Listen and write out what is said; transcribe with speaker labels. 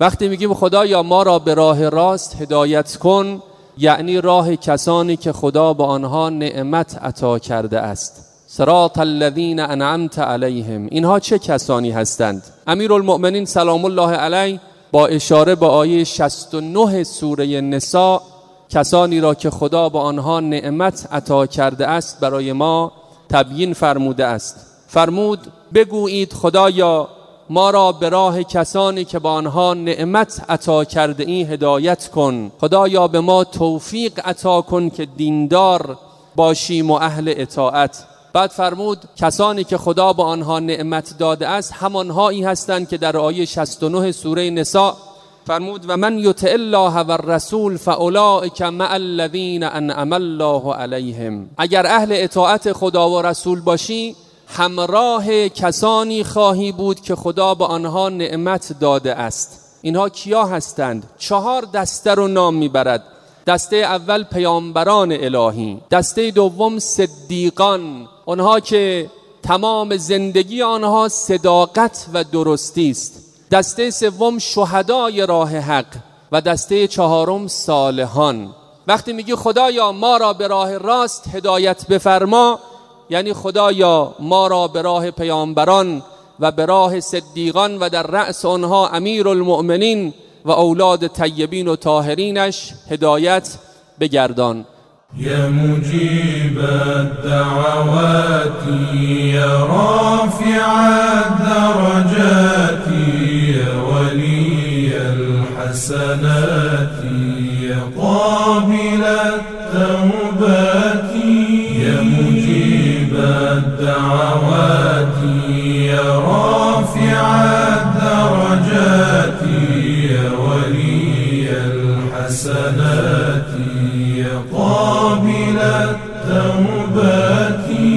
Speaker 1: وقتی میگیم خدایا ما را به راه راست هدایت کن، یعنی راه کسانی که خدا به آنها نعمت عطا کرده است. صراط الذین انعمت علیهم، اینها چه کسانی هستند؟ امیرالمؤمنین سلام الله علیه با اشاره به آیه 69 سوره نساء کسانی را که خدا به آنها نعمت عطا کرده است برای ما تبیین فرموده است. فرمود بگویید خدایا ما را به راه کسانی که با آنها نعمت عطا کرده این هدایت کن. خدایا به ما توفیق عطا کن که دیندار باشیم و اهل اطاعت. بعد فرمود کسانی که خدا با آنها نعمت داده است همانهایی هستند که در آیه 69 سوره نساء فرمود و من یطع الله و الرسول فاولئک مع الذین انعم الله علیهم. اگر اهل اطاعت خدا و رسول باشی همراه کسانی خواهی بود که خدا به آنها نعمت داده است. اینها کیا هستند؟ 4 دسته رو نام میبرد. دسته اول پیامبران الهی، دسته دوم صدیقان، آنها که تمام زندگی آنها صداقت و درستی است. دسته سوم شهدای راه حق و دسته چهارم صالحان. وقتی میگی خدایا ما را به راه راست هدایت بفرما، یعنی خدایا ما را به راه پیامبران و به راه صدیقان و در رأس آنها امیرالمؤمنین و اولاد طیبین و طاهرینش هدایت بگردان.
Speaker 2: یا مجیب الدعوات یا رافع الدرجات یا ولی الحسنات یا قابل التوبات یا مجیب الدعوات یا رافع الدرجات یا ولی الحسنات قابل التوبات